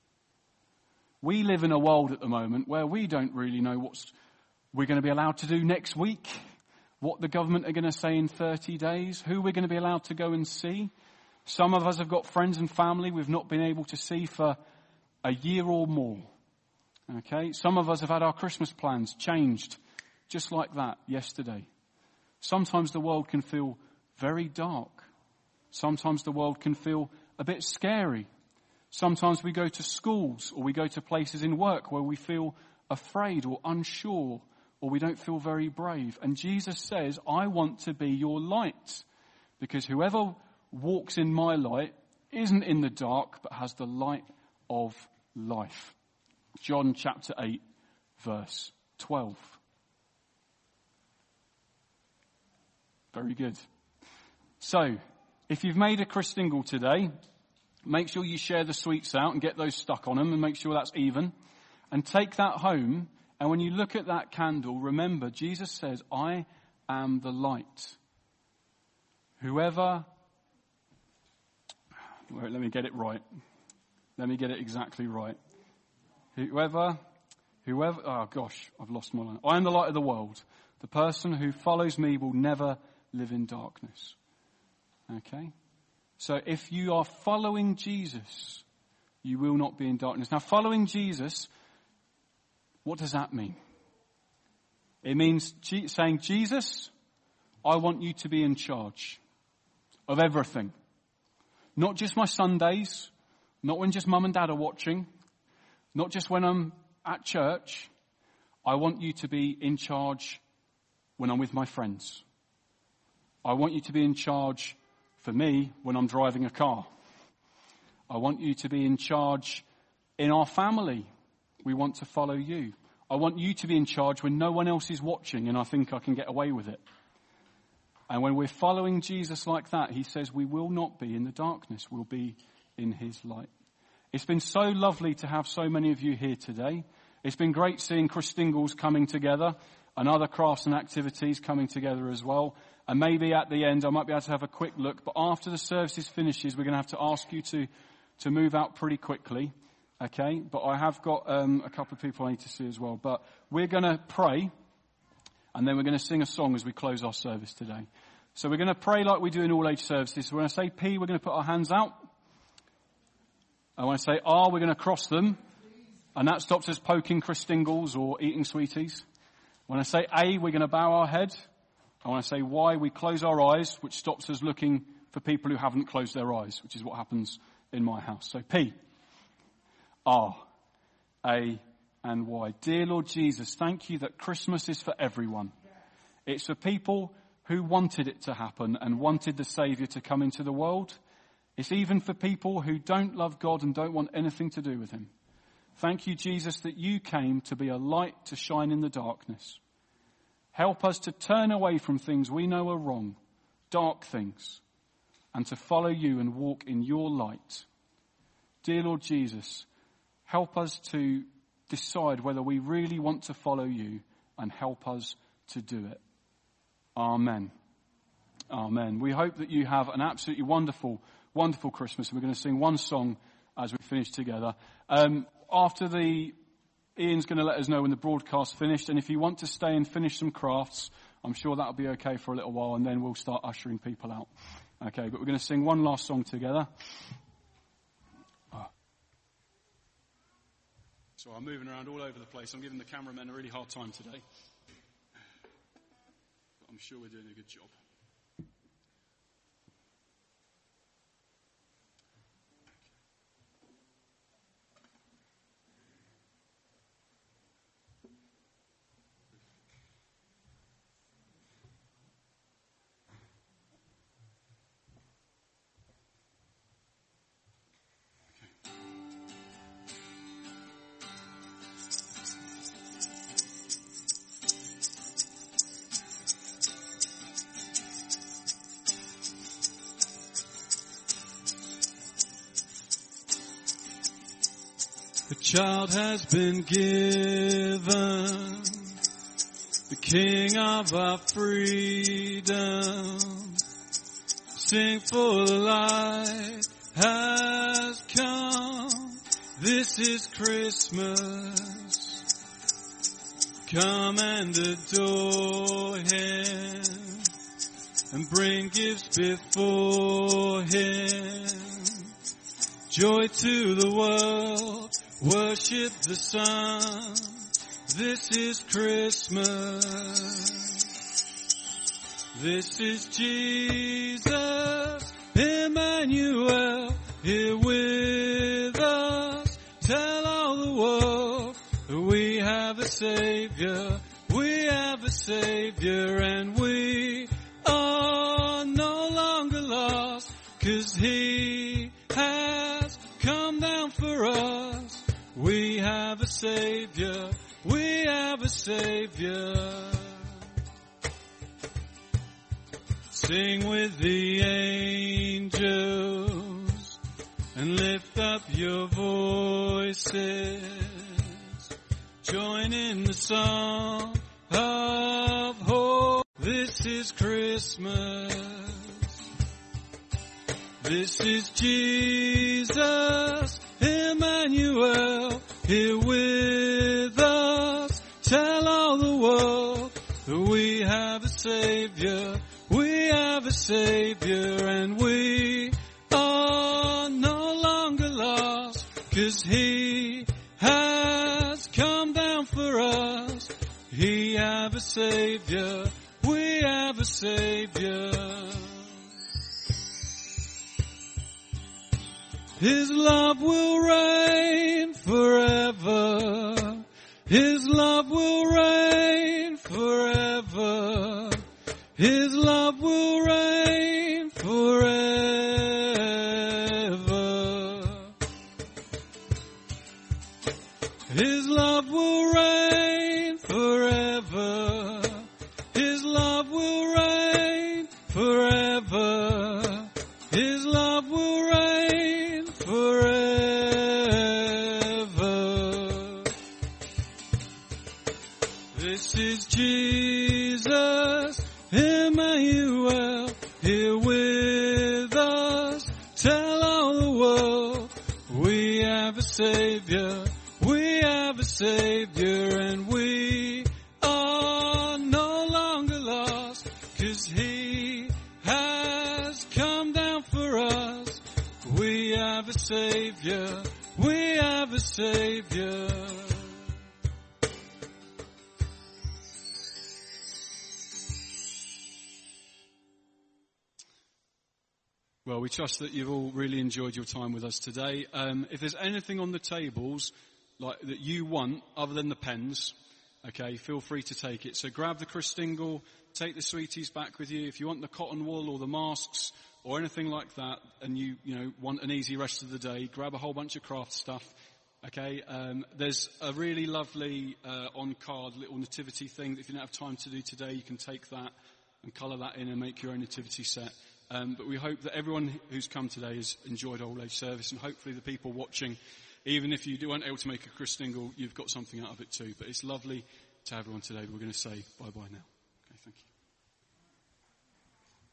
We live in a world at the moment where we don't really know what we're going to be allowed to do next week, what the government are going to say in thirty days, who we're going to be allowed to go and see. Some of us have got friends and family we've not been able to see for a year or more. Okay, some of us have had our Christmas plans changed just like that yesterday. Sometimes the world can feel very dark. Sometimes the world can feel a bit scary. Sometimes we go to schools or we go to places in work where we feel afraid or unsure or we don't feel very brave. And Jesus says, I want to be your light, because whoever walks in my light isn't in the dark but has the light of life. John chapter eight, verse twelve. Very good. So, if you've made a Christingle today, make sure you share the sweets out and get those stuck on them and make sure that's even. And take that home, and when you look at that candle, remember, Jesus says, I am the light. Whoever... Wait, let me get it right. Let me get it exactly right. Whoever... Whoever... Oh gosh, I've lost my line. I am the light of the world. The person who follows me will never live in darkness. Okay? So if you are following Jesus, you will not be in darkness. Now, following Jesus, what does that mean? It means saying, Jesus, I want you to be in charge of everything. Not just my Sundays, not when just mum and dad are watching, not just when I'm at church. I want you to be in charge when I'm with my friends. I want you to be in charge for me when I'm driving a car. I want you to be in charge in our family. We want to follow you. I want you to be in charge when no one else is watching and I think I can get away with it. And when we're following Jesus like that, he says we will not be in the darkness. We'll be in his light. It's been so lovely to have so many of you here today. It's been great seeing Christingles coming together and other crafts and activities coming together as well. And maybe at the end I might be able to have a quick look. But after the services finishes, we're going to have to ask you to, to move out pretty quickly. Okay, but I have got um, a couple of people I need to see as well. But we're going to pray, and then we're going to sing a song as we close our service today. So we're going to pray like we do in all age services. So when I say P, we're going to put our hands out. And when I say R, we're going to cross them. And that stops us poking Christingles or eating sweeties. When I say A, we're going to bow our head. And when I say Y, we close our eyes, which stops us looking for people who haven't closed their eyes, which is what happens in my house. So P, R, A, and Y. Dear Lord Jesus, thank you that Christmas is for everyone. It's for people who wanted it to happen and wanted the Saviour to come into the world. It's even for people who don't love God and don't want anything to do with him. Thank you, Jesus, that you came to be a light to shine in the darkness. Help us to turn away from things we know are wrong, dark things, and to follow you and walk in your light. Dear Lord Jesus, help us to decide whether we really want to follow you and help us to do it. Amen. Amen. We hope that you have an absolutely wonderful, wonderful Christmas. We're going to sing one song as we finish together. Um, after the, Ian's going to let us know when the broadcast's finished. And if you want to stay and finish some crafts, I'm sure that'll be okay for a little while. And then we'll start ushering people out. Okay, but we're going to sing one last song together. So I'm moving around all over the place. I'm giving the cameramen a really hard time today. But I'm sure we're doing a good job. The child has been given, the King of our freedom. Sing for the light has come. This is Christmas. Come and adore him and bring gifts before him. Joy to the world. Worship the Son, this is Christmas. This is Jesus, Emmanuel, here with us. Tell all the world we have a Savior, we have a Savior, and we are no longer lost, 'cause he has come down for us. We have a Savior, we have a Savior. Sing with the angels and lift up your voices. Join in the song of hope. This is Christmas. This is Jesus, Emmanuel, here with us. Tell all the world that we have a Savior, we have a Savior, and we are no longer lost, 'cause he has come down for us. We have a Savior, we have a Savior. His love will reign forever. His love will reign forever. His love will reign forever. His love will reign forever. His love will reign forever. His love will reign forever. Savior, we have a Savior, and we are no longer lost, 'cause He has come down for us. We have a Savior, we have a Savior. Well, we trust that you've all really enjoyed your time with us today. Um, if there's anything on the tables like that you want other than the pens, okay, feel free to take it. So grab the Christingle, take the sweeties back with you. If you want the cotton wool or the masks or anything like that, and you you know want an easy rest of the day, grab a whole bunch of craft stuff. Okay, um, there's a really lovely uh, on-card little nativity thing that if you don't have time to do today, you can take that and colour that in and make your own nativity set. Um, but we hope that everyone who's come today has enjoyed our All Age service, and hopefully the people watching, even if you weren't able to make a Christingle, you've got something out of it too. But it's lovely to have everyone today. We're going to say bye-bye now. Okay, thank you.